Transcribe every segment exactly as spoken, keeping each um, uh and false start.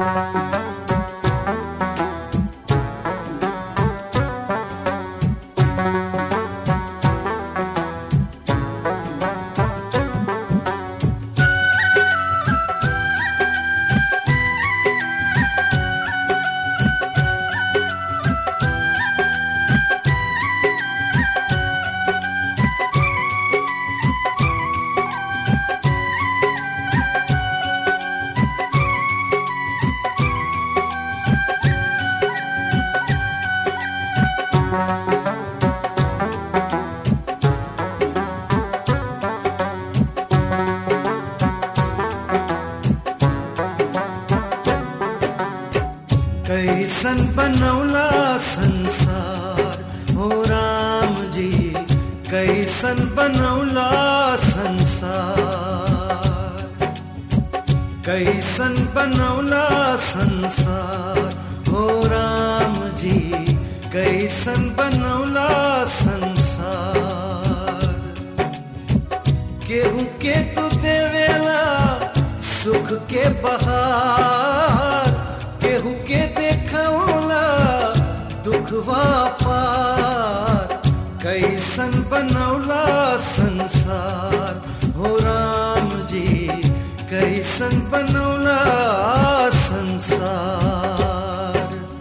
कैसन बनौला संसार हो राम जी, कैसन बनौला संसार, कैसन बनौला संसार हो राम जी, कैसन बनौला संसार। केहू के तू देवेला सुख के बहार, केहू के देखौला दुखवा पार, कैसन बनौला संसार हो राम जी, कैसन बनौला संसार।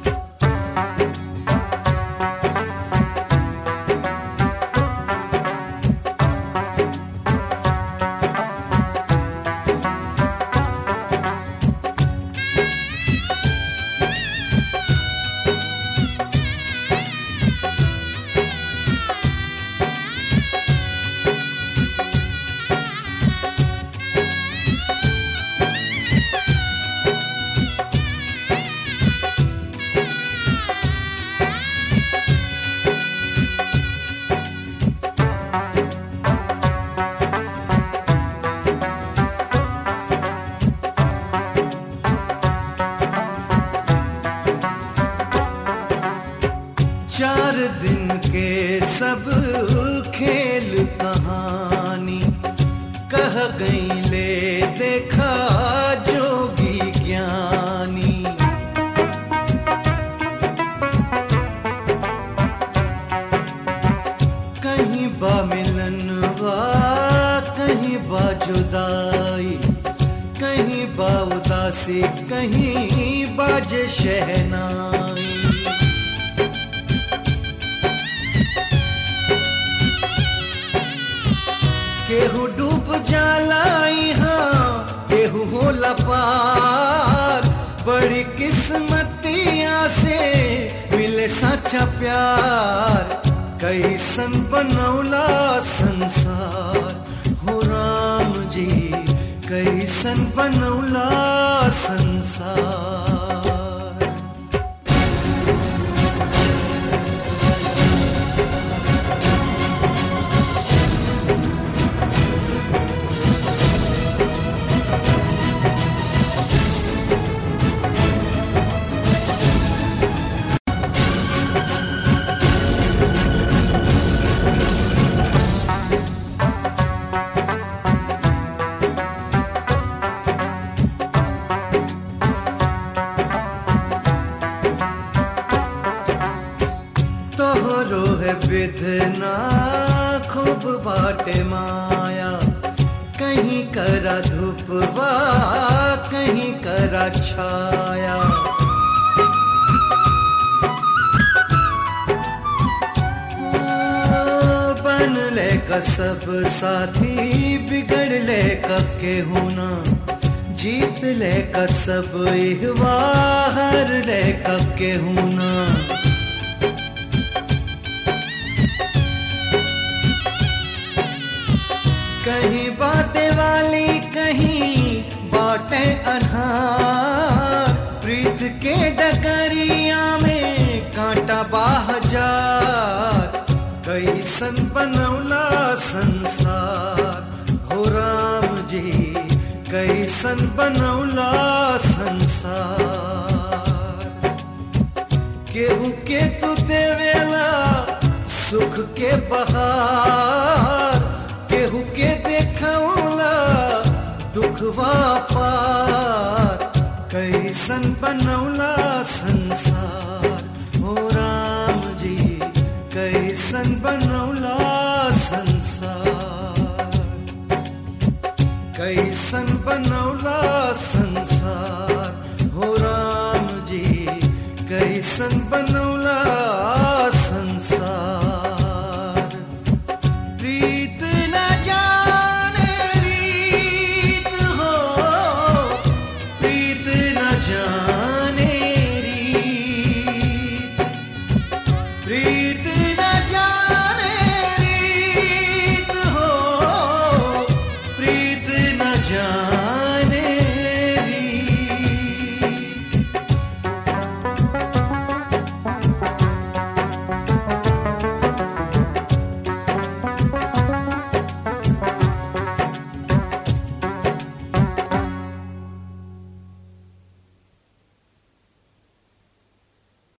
चार दिन के सब खेल कहानी कह गई ले देखा जोगी ज्ञानी। कहीं बा मिलनवा कहीं बा जुदाई, कहीं बा उदासी कहीं बाजे शहनाई। केहू डूब जाला यहाँ केहू होला पार, बड़ी किस्मतिया से मिले सच्चा प्यार, कैसन बनौला संसार हो राम जी, कैसन बनौला संसार। तोहरो है विधना खूब बाटे माया, कहीं करा धूपवा कहीं करा छाया। बन ले का सब साथी बिगड़ ले का केहू ना, जीत ले का सब इहवा हार ले का केहू ना। कहीं बातें वाली कहीं बातें अनहार, प्रीत के डगरिया में कांटा बाहजार, कैसन बनौला संसार हो राम जी, कैसन बनौला संसार। केहू के तू देवेला सुख के बहार, केहू के देखौला दुखवा पार, कई कैसन बनौला संसार हो राम जी, कैसन बनौला संसार, कैसन बनौला संसार।